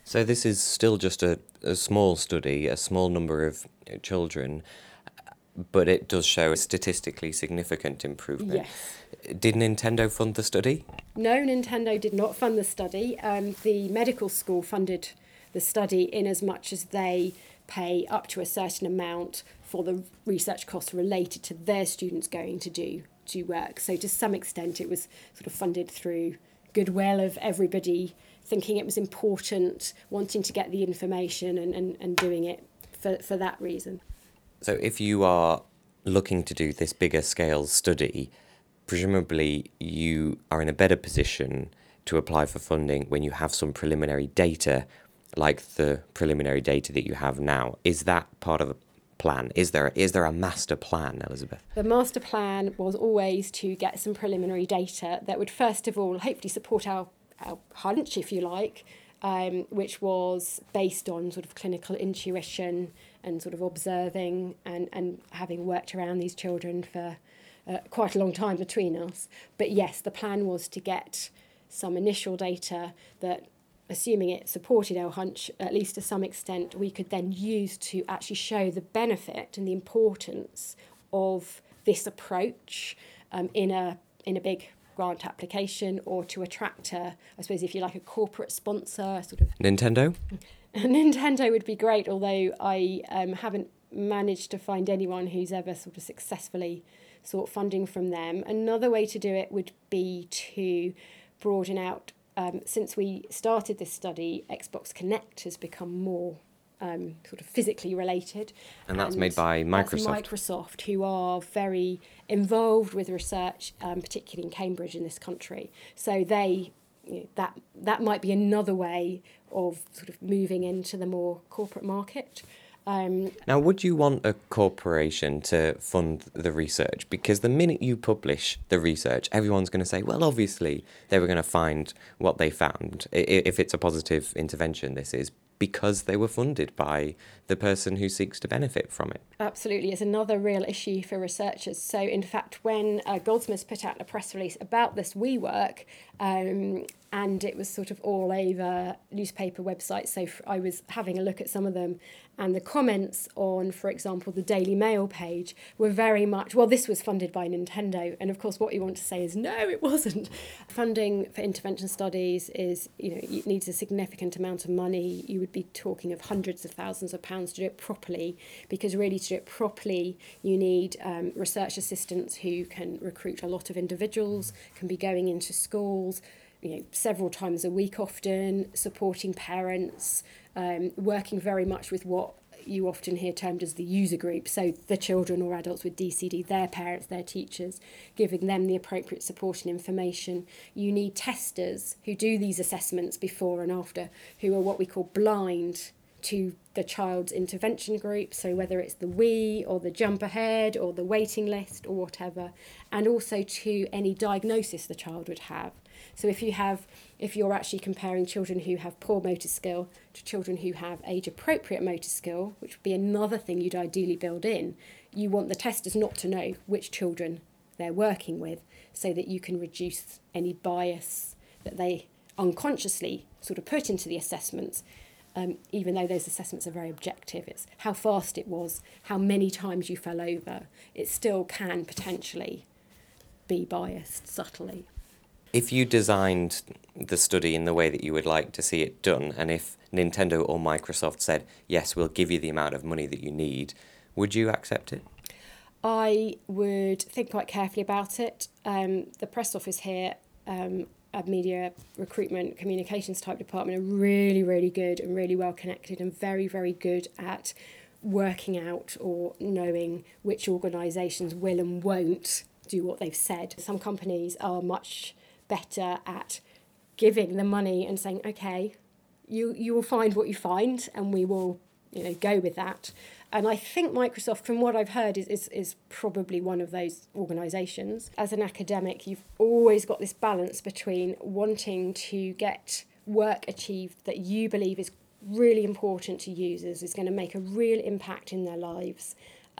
So this is still just a small study, a small number of children, but it does show a statistically significant improvement. Yes. Did Nintendo fund the study? No, Nintendo did not fund the study. The medical school funded the study in as much as they pay up to a certain amount for the research costs related to their students going to work. So to some extent it was sort of funded through goodwill of everybody thinking it was important, wanting to get the information and doing it for that reason. So if you are looking to do this bigger scale study, presumably you are in a better position to apply for funding when you have some preliminary data, like the preliminary data that you have now. Is that part of the plan? Is there a master plan, Elizabeth? The master plan was always to get some preliminary data that would first of all hopefully support our hunch, if you like, which was based on sort of clinical intuition and sort of observing and having worked around these children for quite a long time between us. But yes, the plan was to get some initial data that, assuming it supported our hunch, at least to some extent, we could then use to actually show the benefit and the importance of this approach in a big grant application, or to attract I suppose if you like, a corporate sponsor, sort of. Nintendo? Nintendo would be great, although I haven't managed to find anyone who's ever sort of successfully sought funding from them. Another way to do it would be to broaden out. Since we started this study, Xbox Connect has become more sort of physically related. And that's made by Microsoft. That's Microsoft, who are very involved with research, particularly in Cambridge in this country. So they, that might be another way of sort of moving into the more corporate market. Now, would you want a corporation to fund the research? Because the minute you publish the research, everyone's going to say, well, obviously, they were going to find what they found. If it's a positive intervention, this is because they were funded by the person who seeks to benefit from it. Absolutely. It's another real issue for researchers. So, in fact, when Goldsmiths put out a press release about this WeWork, and it was sort of all over newspaper websites, so I was having a look at some of them, and the comments on, for example, the Daily Mail page were very much, well, this was funded by Nintendo. And of course, what you want to say is, no, it wasn't. Funding for intervention studies is, it needs a significant amount of money. You would be talking of hundreds of thousands of pounds to do it properly, because really to do it properly, you need research assistants who can recruit a lot of individuals, can be going into schools, several times a week often, supporting parents, working very much with what you often hear termed as the user group, so the children or adults with DCD, their parents, their teachers, giving them the appropriate support and information. You need testers who do these assessments before and after, who are what we call blind to the child's intervention group, so whether it's the WE or the jump ahead or the waiting list or whatever, and also to any diagnosis the child would have. So if you're actually comparing children who have poor motor skill to children who have age-appropriate motor skill, which would be another thing you'd ideally build in, you want the testers not to know which children they're working with, so that you can reduce any bias that they unconsciously sort of put into the assessments. Even though those assessments are very objective, it's how fast it was, how many times you fell over. It still can potentially be biased subtly. If you designed the study in the way that you would like to see it done, and if Nintendo or Microsoft said, yes, we'll give you the amount of money that you need, would you accept it? I would think quite carefully about it. The press office here, a media recruitment communications type department, are really, really good and really well connected and very, very good at working out or knowing which organisations will and won't do what they've said. Some companies are much better at giving the money and saying, okay, you will find what you find and we will go with that. And I think Microsoft, from what I've heard, is probably one of those organisations. As an academic, you've always got this balance between wanting to get work achieved that you believe is really important to users, is going to make a real impact in their lives,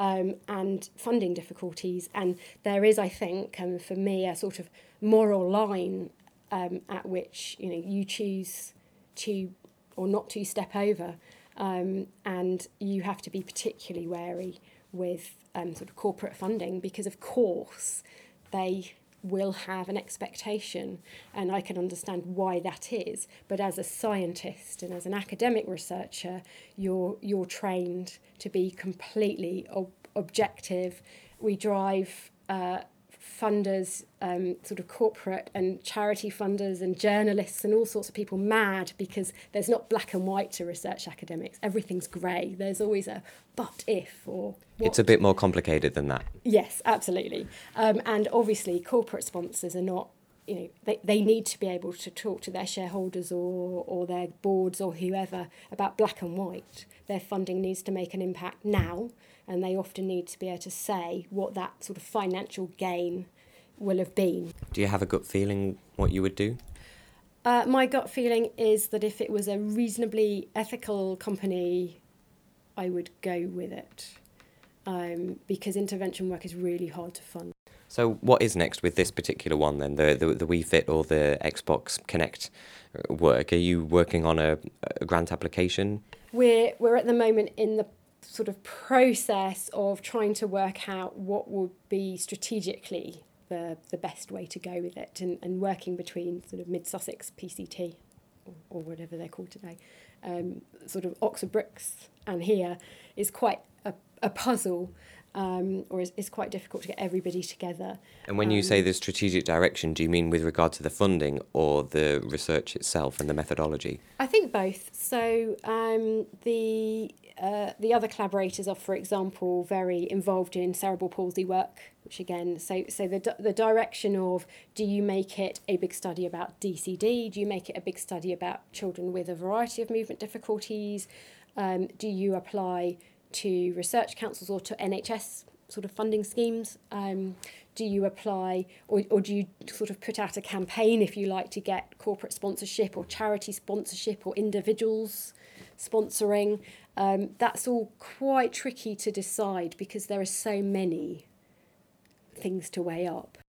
and funding difficulties. And there is, I think, for me, a sort of moral line at which you choose to or not to step over. And you have to be particularly wary with sort of corporate funding, because of course they will have an expectation, and I can understand why that is. But as a scientist and as an academic researcher, you're trained to be completely objective. We drive funders, sort of corporate and charity funders and journalists and all sorts of people mad, because there's not black and white to research academics. Everything's grey. There's always a but if or what. It's a bit more complicated than that. Yes, absolutely. And obviously corporate sponsors are not, they need to be able to talk to their shareholders or their boards or whoever about black and white. Their funding needs to make an impact now, and they often need to be able to say what that sort of financial gain will have been. Do you have a gut feeling what you would do? My gut feeling is that if it was a reasonably ethical company, I would go with it, because intervention work is really hard to fund. So what is next with this particular one then, the Wii Fit or the Xbox Connect work? Are you working on a grant application? We're at the moment in the sort of process of trying to work out what would be strategically the best way to go with it, and working between sort of Mid Sussex PCT or whatever they're called today, sort of Oxford Brookes and here is quite a puzzle. Or is quite difficult to get everybody together. And when you say the strategic direction, do you mean with regard to the funding or the research itself and the methodology? I think both. So the other collaborators are, for example, very involved in cerebral palsy work, which again, so the direction of, do you make it a big study about DCD? Do you make it a big study about children with a variety of movement difficulties? Do you apply to research councils or to NHS sort of funding schemes? Do you apply or do you sort of put out a campaign, if you like, to get corporate sponsorship or charity sponsorship or individuals sponsoring? That's all quite tricky to decide, because there are so many things to weigh up.